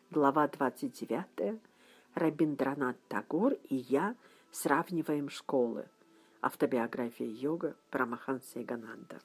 Глава 29. Рабиндранат Тагор и я сравниваем школы. Автобиография йога Парамаханса Йогананда.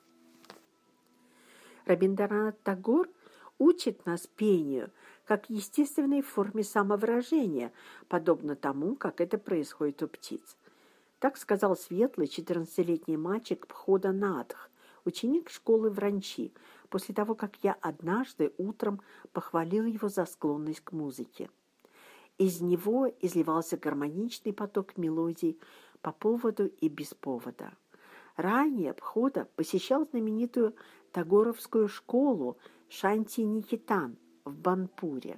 Рабиндранат Тагор учит нас пению как естественной форме самовыражения, подобно тому, как это происходит у птиц. Так сказал светлый 14-летний мальчик Бхода Надх, ученик школы в Ранчи, после того, как я однажды утром похвалил его за склонность к музыке. Из него изливался гармоничный поток мелодий по поводу и без повода. Ранее Бхода посещал знаменитую Тагоровскую школу Шанти-Никетан в Банпуре.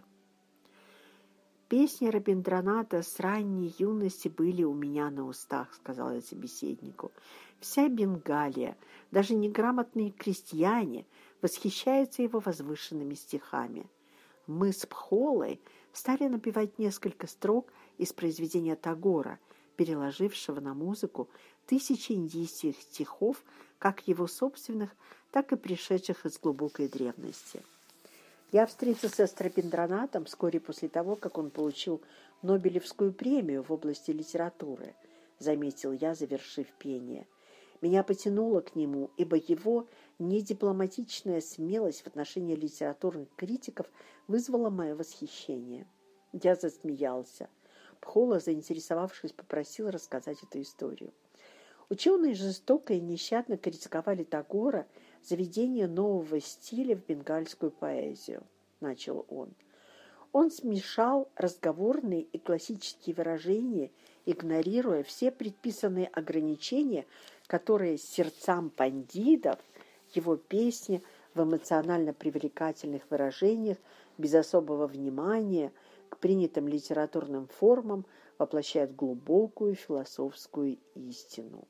«Песни Рабиндраната с ранней юности были у меня на устах», — сказал я собеседнику. «Вся Бенгалия, даже неграмотные крестьяне, восхищаются его возвышенными стихами. Мы с Пхолой стали напевать несколько строк из произведения Тагора, переложившего на музыку тысячи индийских стихов, как его собственных, так и пришедших из глубокой древности». Я встретился с Рабиндранатом вскоре после того, как он получил Нобелевскую премию в области литературы, заметил я, завершив пение. Меня потянуло к нему, ибо его недипломатичная смелость в отношении литературных критиков вызвала мое восхищение. Я засмеялся. Пхола, заинтересовавшись, попросил рассказать эту историю. Ученые жестоко и нещадно критиковали Тагора за введение нового стиля в бенгальскую поэзию, начал он. Он смешал разговорные и классические выражения, игнорируя все предписанные ограничения, которые сердцам пандитов, его песни в эмоционально привлекательных выражениях, без особого внимания к принятым литературным формам, воплощают глубокую философскую истину.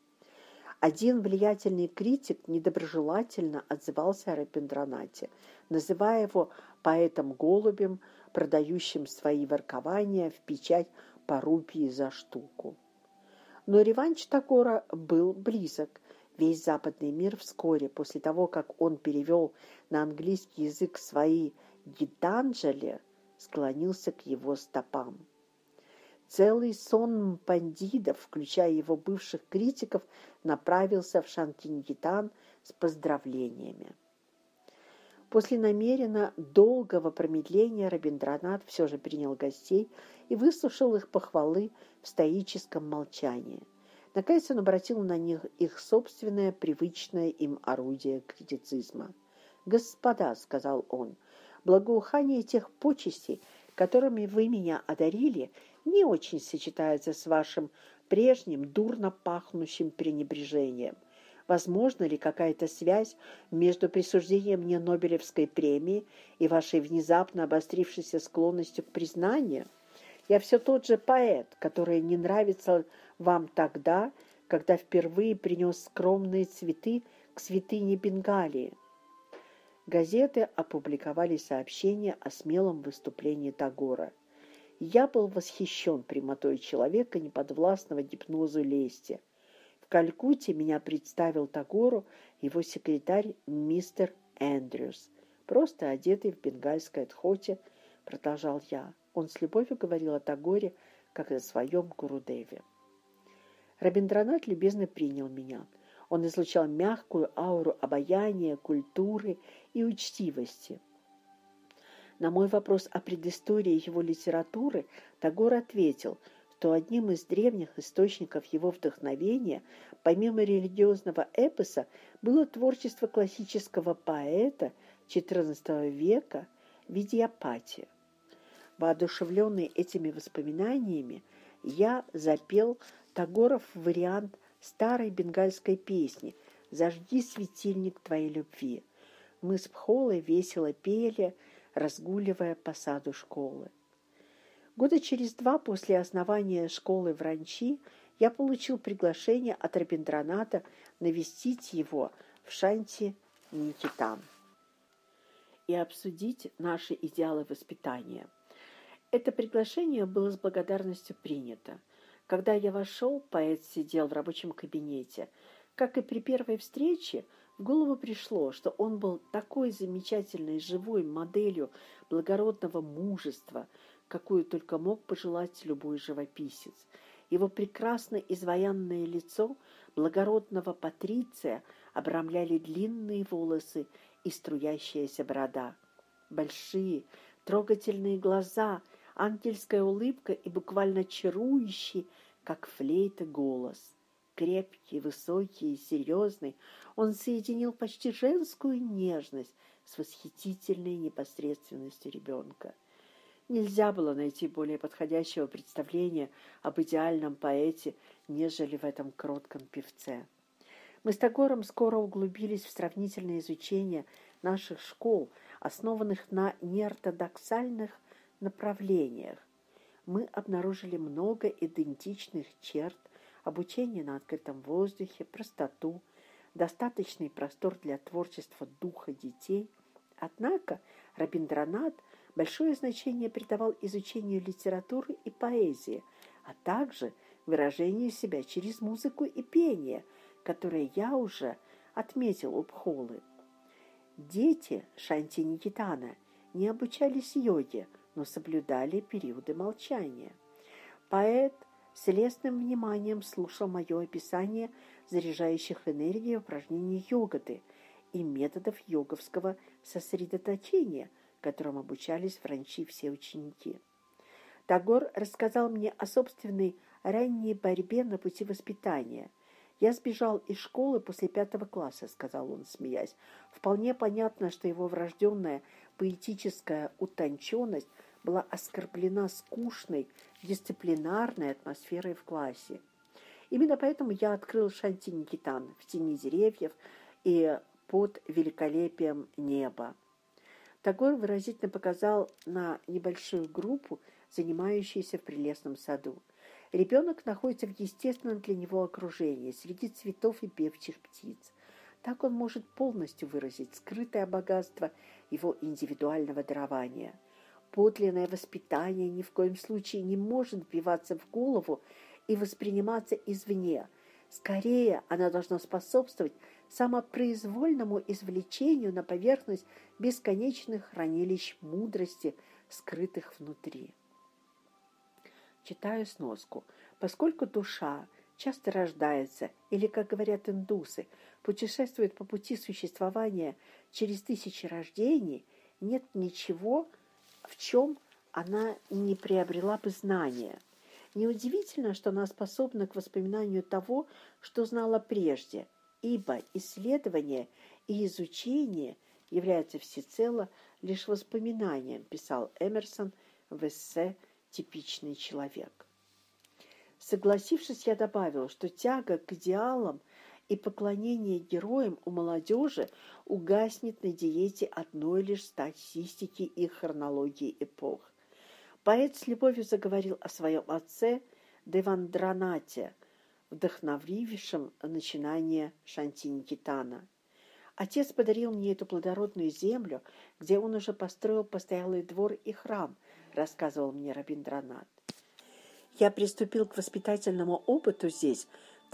Один влиятельный критик недоброжелательно отзывался о Рабиндранате, называя его поэтом-голубем, продающим свои воркования в печать по рупии за штуку. Но реванш Тагора был близок. Весь западный мир вскоре после того, как он перевел на английский язык свои Гитанджали, склонился к его стопам. Целый сон пандитов, включая его бывших критиков, направился в Шанти-Никетан с поздравлениями. После намеренно долгого промедления Рабиндранат все же принял гостей и выслушал их похвалы в стоическом молчании. Наконец он обратил на них их собственное привычное им орудие критицизма. «Господа», — сказал он, — «благоухание тех почестей, которыми вы меня одарили, не очень сочетается с вашим прежним дурно пахнущим пренебрежением. Возможно ли какая-то связь между присуждением мне Нобелевской премии и вашей внезапно обострившейся склонностью к признанию? Я все тот же поэт, который не нравится вам тогда, когда впервые принес скромные цветы к святыне Бенгалии». Газеты опубликовали сообщение о смелом выступлении Тагора. Я был восхищен прямотой человека, неподвластного гипнозу лести. В Калькутте меня представил Тагору его секретарь мистер Эндрюс, просто одетый в бенгальской дхоти, продолжал я. Он с любовью говорил о Тагоре, как о своем Гурудеве. Рабиндранат любезно принял меня. Он излучал мягкую ауру обаяния, культуры и учтивости. На мой вопрос о предыстории его литературы Тагор ответил, что одним из древних источников его вдохновения, помимо религиозного эпоса, было творчество классического поэта XIV века Видьяпати. Воодушевленный этими воспоминаниями, я запел Тагоров вариант старой бенгальской песни «Зажги светильник твоей любви». Мы с Пхолой весело пели, разгуливая по саду школы. Года через 2 после основания школы в Ранчи я получил приглашение от Рабиндраната навестить его в Шанти-Никетан и обсудить наши идеалы воспитания. Это приглашение было с благодарностью принято. Когда я вошел, поэт сидел в рабочем кабинете. Как и при первой встрече, В голову пришло, что он был такой замечательной живой моделью благородного мужества, какую только мог пожелать любой живописец. Его прекрасно изваянное лицо благородного патриция обрамляли длинные волосы и струящаяся борода. Большие, трогательные глаза, ангельская улыбка и буквально чарующий, как флейта, голос. Крепкий, высокий и серьезный, он соединил почти женскую нежность с восхитительной непосредственностью ребенка. Нельзя было найти более подходящего представления об идеальном поэте, нежели в этом кротком певце. Мы с Тагором скоро углубились в сравнительное изучение наших школ, основанных на неортодоксальных направлениях. Мы обнаружили много идентичных черт: обучение на открытом воздухе, простоту, достаточный простор для творчества духа детей. Однако Рабиндранат большое значение придавал изучению литературы и поэзии, а также выражению себя через музыку и пение, которые я уже отметил у Пхолы. Дети Шанти-Никитана не обучались йоге, но соблюдали периоды молчания. Поэт с лестным вниманием слушал мое описание заряжающих энергией упражнений йогаты и методов йоговского сосредоточения, которым обучались в Ранчи все ученики. Тагор рассказал мне о собственной ранней борьбе на пути воспитания. «Я сбежал из школы после 5 класса», — сказал он, смеясь. Вполне понятно, что его врожденная поэтическая утонченность была оскорблена скучной, дисциплинарной атмосферой в классе. Именно поэтому я открыл Шанти-Никитан в тени деревьев и под великолепием неба. Тагор выразительно показал на небольшую группу, занимающуюся в прелестном саду. Ребенок находится в естественном для него окружении, среди цветов и певчих птиц. Так он может полностью выразить скрытое богатство его индивидуального дарования. Подлинное воспитание ни в коем случае не может вбиваться в голову и восприниматься извне. Скорее, оно должно способствовать самопроизвольному извлечению на поверхность бесконечных хранилищ мудрости, скрытых внутри. Читаю сноску. Поскольку душа часто рождается, или, как говорят индусы, путешествует по пути существования через тысячи рождений, нет ничего, в чем она не приобрела бы знания. Неудивительно, что она способна к воспоминанию того, что знала прежде, ибо исследование и изучение являются всецело лишь воспоминанием, писал Эмерсон в эссе «Типичный человек». Согласившись, я добавил, что тяга к идеалам и поклонение героям у молодежи угаснет на диете одной лишь статистики и хронологии эпох. Поэт с любовью заговорил о своем отце Девандранате, вдохновившем начинание Шанти-Никитана. Отец подарил мне эту плодородную землю, где он уже построил постоялый двор и храм, рассказывал мне Рабиндранат. Я приступил к воспитательному опыту здесь в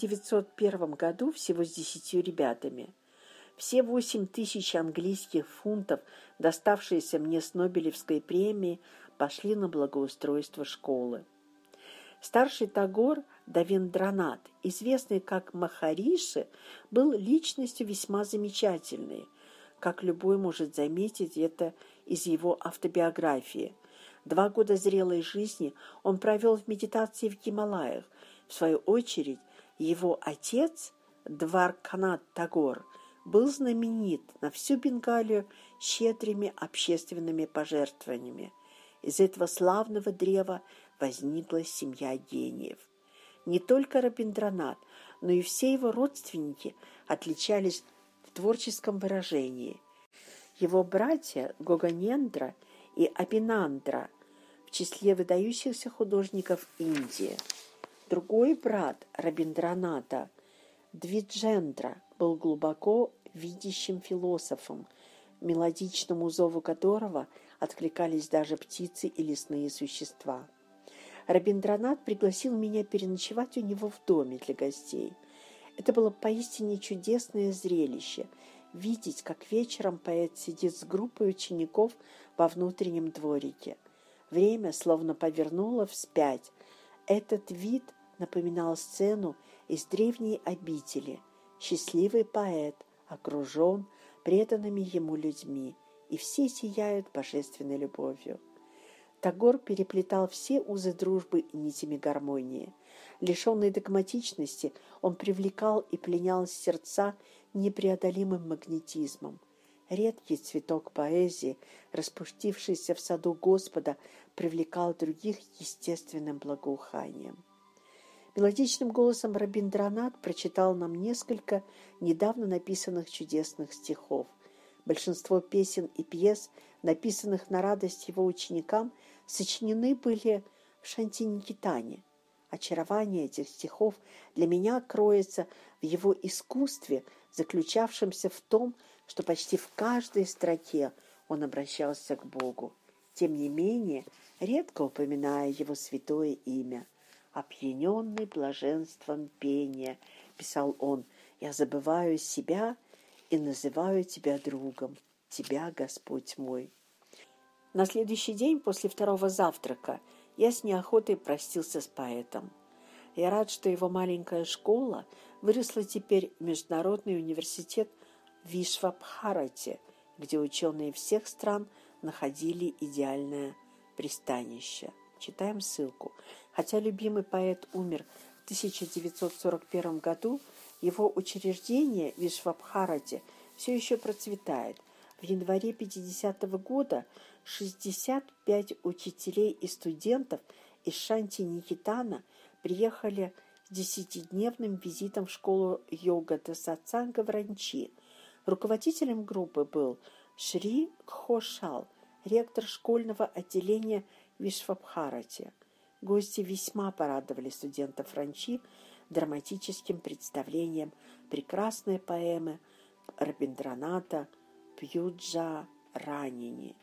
1901 году всего с 10 ребятами. Все 8000 английских фунтов, доставшиеся мне с Нобелевской премии, пошли на благоустройство школы. Старший Тагор Давендранат, известный как Махариши, был личностью весьма замечательной, как любой может заметить это из его автобиографии. 2 года зрелой жизни он провел в медитации в Гималаях. В свою очередь, его отец, Дварканат Тагор, был знаменит на всю Бенгалию щедрыми общественными пожертвованиями. Из этого славного древа возникла семья гениев. Не только Рабиндранат, но и все его родственники отличались в творческом выражении. Его братья Гоганендра и Абинандра в числе выдающихся художников Индии. Другой брат Рабиндраната, Двиджендра, был глубоко видящим философом, мелодичному зову которого откликались даже птицы и лесные существа. Рабиндранат пригласил меня переночевать у него в доме для гостей. Это было поистине чудесное зрелище – видеть, как вечером поэт сидит с группой учеников во внутреннем дворике. Время словно повернуло вспять. Этот вид напоминал сцену из древней обители. Счастливый поэт окружен преданными ему людьми, и все сияют божественной любовью. Тагор переплетал все узы дружбы и нитями гармонии. Лишенный догматичности, он привлекал и пленял сердца непреодолимым магнетизмом. Редкий цветок поэзии, распустившийся в саду Господа, привлекал других естественным благоуханием. Мелодичным голосом Рабиндранат прочитал нам несколько недавно написанных чудесных стихов. Большинство песен и пьес, написанных на радость его ученикам, сочинены были в Шанти-Никетане. Очарование этих стихов для меня кроется в его искусстве, заключавшемся в том, что почти в каждой строке он обращался к Богу. Тем не менее, редко упоминая его святое имя. «Опьяненный блаженством пения», — писал он, — «я забываю себя и называю тебя другом, тебя, Господь мой». На следующий день после второго завтрака я с неохотой простился с поэтом. Я рад, что его маленькая школа выросла теперь в Международный университет в Вишвабхарате, где ученые всех стран находили идеальное пристанище. Читаем ссылку. Хотя любимый поэт умер в 1941 году, его учреждение в Вишвабхарате все еще процветает. В январе 50-го года 65 учителей и студентов из Шанти-Никетана приехали с 10-дневным визитом в школу йога сатсанга в Ранчи. Руководителем группы был Шри Кхошал, ректор школьного отделения в Вишвабхарате. Гости весьма порадовали студентов Ранчи драматическим представлением прекрасной поэмы Рабиндраната «Пьюджа Ранини»,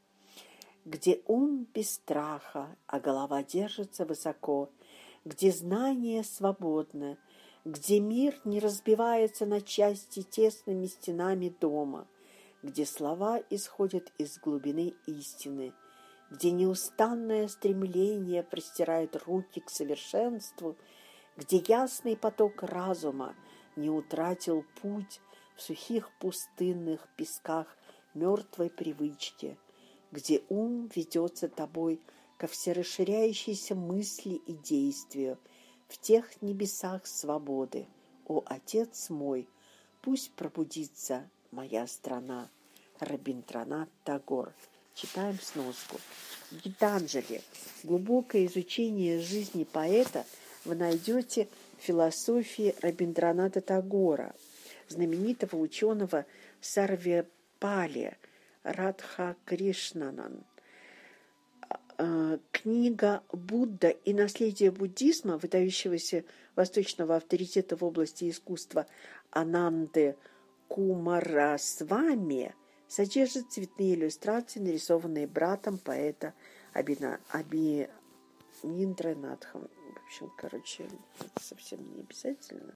где ум без страха, а голова держится высоко, где знание свободно, где мир не разбивается на части тесными стенами дома, где слова исходят из глубины истины, где неустанное стремление простирает руки к совершенству, где ясный поток разума не утратил путь в сухих пустынных песках мертвой привычки, где ум ведется тобой ко всерасширяющейся мысли и действию в тех небесах свободы. О, Отец мой, пусть пробудится моя страна. Рабиндранат Тагор. Читаем сноску. Гитанджали. Глубокое изучение жизни поэта вы найдете в философии Рабиндраната Тагора, знаменитого ученого Сарвепали Радха Кришнанан. Книга «Будда и наследие буддизма», выдающегося восточного авторитета в области искусства Ананды Кумарасвами, содержит цветные иллюстрации, нарисованные братом поэта Абининдренатхом. В общем, это совсем не обязательно.